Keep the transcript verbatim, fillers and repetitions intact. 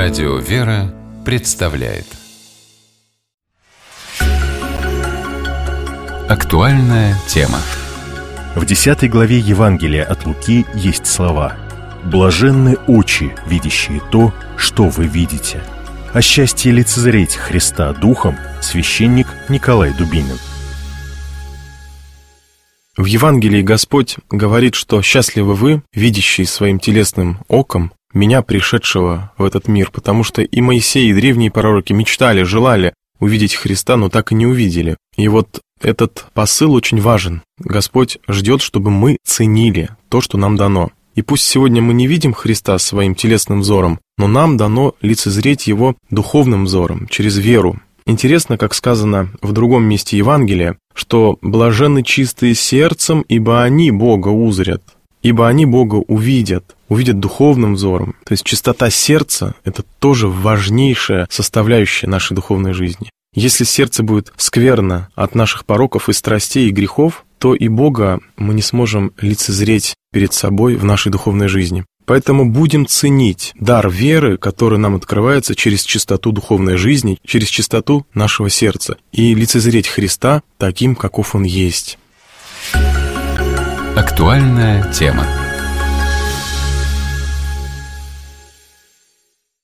Радио «Вера» представляет актуальная тема. В десятой главе Евангелия от Луки есть слова: «Блаженны очи, видящие то, что вы видите». О счастье лицезреть Христа духом священник Николай Дубинин. В Евангелии Господь говорит, что счастливы вы, видящие своим телесным оком меня, пришедшего в этот мир, потому что и Моисей, и древние пророки мечтали, желали увидеть Христа, но так и не увидели. И вот этот посыл очень важен. Господь ждет, чтобы мы ценили то, что нам дано. И пусть сегодня мы не видим Христа своим телесным взором, но нам дано лицезреть Его духовным взором, через веру. Интересно, как сказано в другом месте Евангелия, что «блаженны чистые сердцем, ибо они Бога узрят». Ибо они Бога увидят, увидят духовным взором. То есть чистота сердца — это тоже важнейшая составляющая нашей духовной жизни. Если сердце будет скверно от наших пороков и страстей и грехов, то и Бога мы не сможем лицезреть перед собой в нашей духовной жизни. Поэтому будем ценить дар веры, который нам открывается через чистоту духовной жизни, через чистоту нашего сердца, и лицезреть Христа таким, каков Он есть. Актуальная тема.